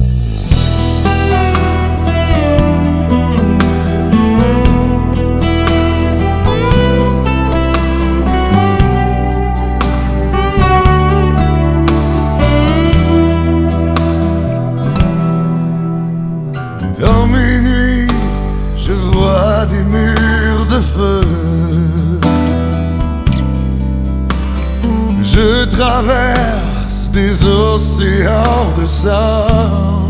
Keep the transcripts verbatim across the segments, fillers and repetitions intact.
Dans mes nuits, je vois des murs de feu. Je traverse des océans de sang.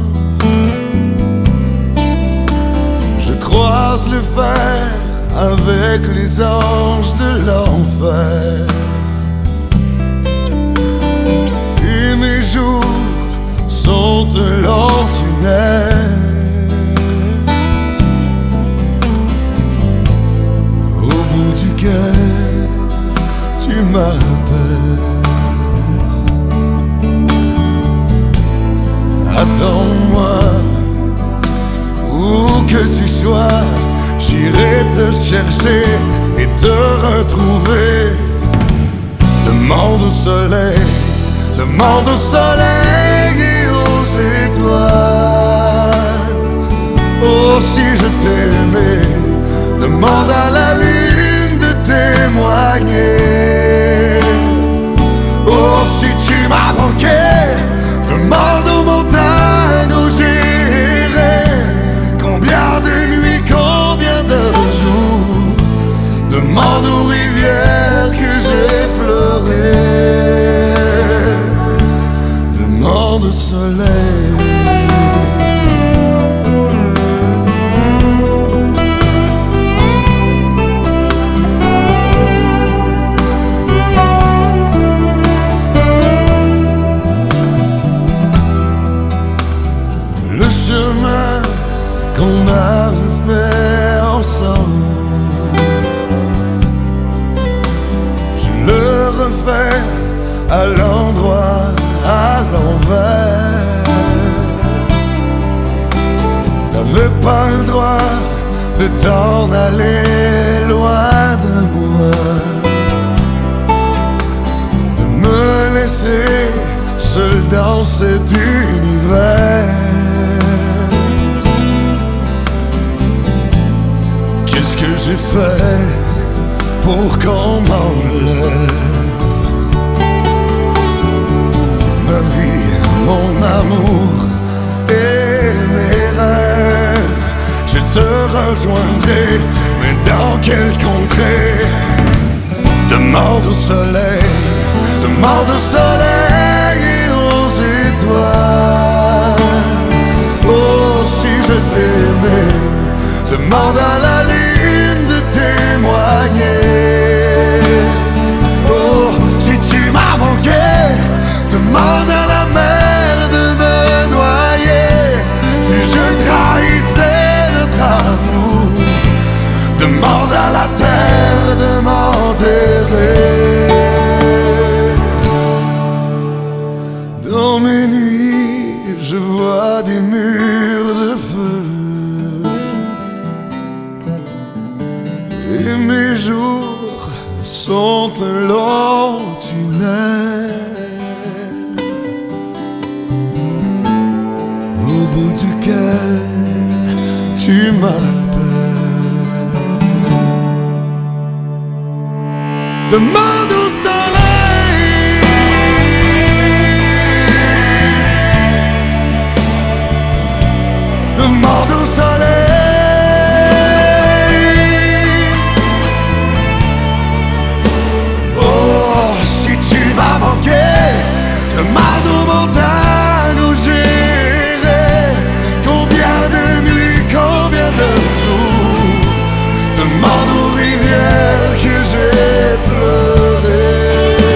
Je croise le fer avec les anges de l'enfer. Et mes jours sont un long tunnel. Tu m'appelles. Attends-moi, où que tu sois, j'irai te chercher et te retrouver. Demande au soleil, demande au soleil et aux étoiles. Oh, si je t'aimais, demande à la lune de témoigner. Oh, si tu m'as manqué, demande aux montagnes où j'irai. Combien de nuits, combien de jours, demande aux rivières que j'ai pleuré. Demande au soleil. Qu'on avait fait ensemble, je le refais à l'endroit, à l'envers. T'avais pas le droit de t'en aller loin de moi, de me laisser seul dans cet univers. Qu'est-ce que j'ai fait pour qu'on m'enlève ma vie, mon amour et mes rêves? Je te rejoindrai, mais dans quelle contrée? Demande au soleil, demande au soleil et aux étoiles. Oh, si je t'aimais, demande à la lune de témoigner. Oh, si tu m'as manqué, demande à la mer de me noyer. Si je trahissais notre amour, demande à la terre de m'enterrer. Dans mes nuits, je vois des murs de feu. Et mes jours sont un long tunnel, au bout duquel tu m'appelles. Demande au soleil, demande au soleil. Demande aux montagnes où j'irai. Combien de nuits, combien de jours, demande aux rivières que j'ai pleuré.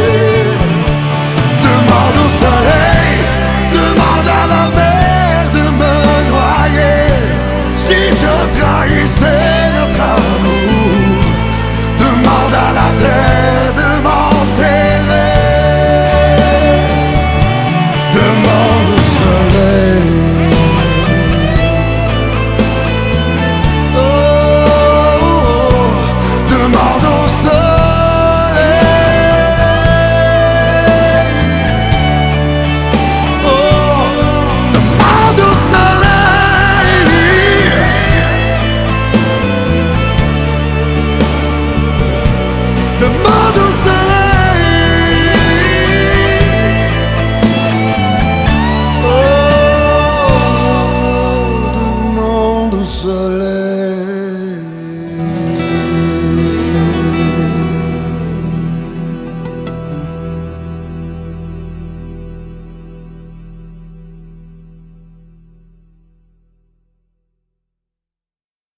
soleil.